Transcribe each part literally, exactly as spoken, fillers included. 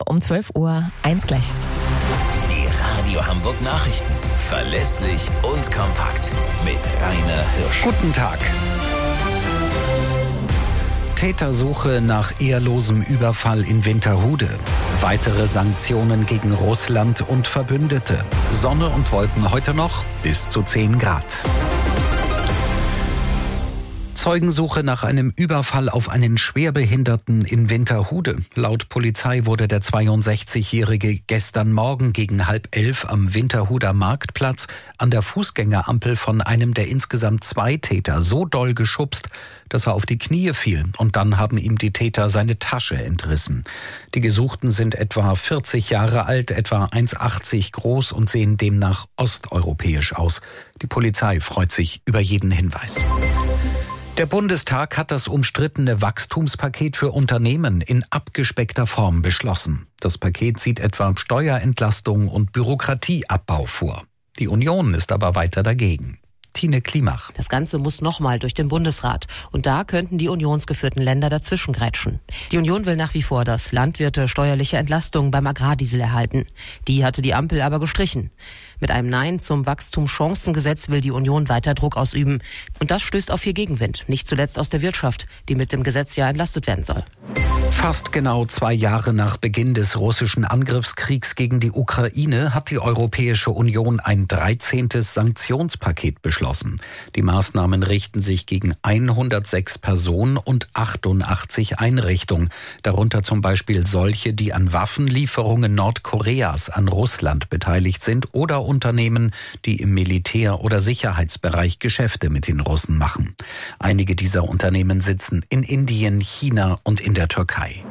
um zwölf Uhr. Eins gleich. Die Radio Hamburg Nachrichten. Verlässlich und kompakt. Mit Rainer Hirsch. Guten Tag. Tätersuche nach ehrlosem Überfall in Winterhude. Weitere Sanktionen gegen Russland und Verbündete. Sonne und Wolken heute noch bis zu zehn Grad. Zeugensuche nach einem Überfall auf einen Schwerbehinderten in Winterhude. Laut Polizei wurde der zweiundsechzigjährige gestern Morgen gegen halb elf am Winterhuder Marktplatz an der Fußgängerampel von einem der insgesamt zwei Täter so doll geschubst, dass er auf die Knie fiel, und dann haben ihm die Täter seine Tasche entrissen. Die Gesuchten sind etwa vierzig Jahre alt, etwa eins Komma achtzig groß und sehen demnach osteuropäisch aus. Die Polizei freut sich über jeden Hinweis. Der Bundestag hat das umstrittene Wachstumspaket für Unternehmen in abgespeckter Form beschlossen. Das Paket sieht etwa Steuerentlastung und Bürokratieabbau vor. Die Union ist aber weiter dagegen. Tine Klimach. Das Ganze muss nochmal durch den Bundesrat. Und da könnten die unionsgeführten Länder dazwischengrätschen. Die Union will nach wie vor, dass Landwirte steuerliche Entlastungen beim Agrardiesel erhalten. Die hatte die Ampel aber gestrichen. Mit einem Nein zum Wachstumschancengesetz will die Union weiter Druck ausüben. Und das stößt auf viel Gegenwind. Nicht zuletzt aus der Wirtschaft, die mit dem Gesetz ja entlastet werden soll. Fast genau zwei Jahre nach Beginn des russischen Angriffskriegs gegen die Ukraine hat die Europäische Union ein dreizehntes Sanktionspaket beschlossen. Die Maßnahmen richten sich gegen hundertsechs Personen und achtundachtzig Einrichtungen, darunter zum Beispiel solche, die an Waffenlieferungen Nordkoreas an Russland beteiligt sind, oder Unternehmen, die im Militär- oder Sicherheitsbereich Geschäfte mit den Russen machen. Einige dieser Unternehmen sitzen in Indien, China und in der Türkei.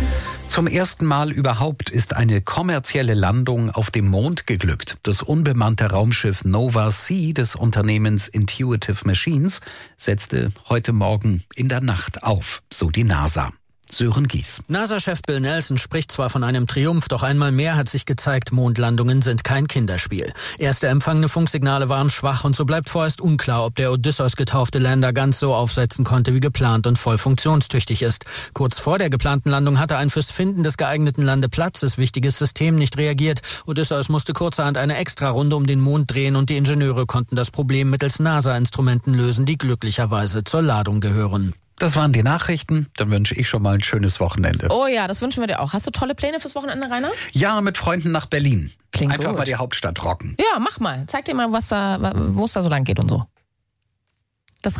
Zum ersten Mal überhaupt ist eine kommerzielle Landung auf dem Mond geglückt. Das unbemannte Raumschiff Nova C des Unternehmens Intuitive Machines setzte heute Morgen in der Nacht auf, so die NASA. Sören Gies. NASA-Chef Bill Nelson spricht zwar von einem Triumph, doch einmal mehr hat sich gezeigt, Mondlandungen sind kein Kinderspiel. Erste empfangene Funksignale waren schwach und so bleibt vorerst unklar, ob der Odysseus getaufte Lander ganz so aufsetzen konnte wie geplant und voll funktionstüchtig ist. Kurz vor der geplanten Landung hatte ein fürs Finden des geeigneten Landeplatzes wichtiges System nicht reagiert. Odysseus musste kurzerhand eine Extrarunde um den Mond drehen und die Ingenieure konnten das Problem mittels NASA-Instrumenten lösen, die glücklicherweise zur Ladung gehören. Das waren die Nachrichten. Dann wünsche ich schon mal ein schönes Wochenende. Oh ja, das wünschen wir dir auch. Hast du tolle Pläne fürs Wochenende, Rainer? Ja, mit Freunden nach Berlin. Klingt Einfach gut. mal die Hauptstadt rocken. Ja, mach mal. Zeig dir mal, was da, wo es da so lang geht und so.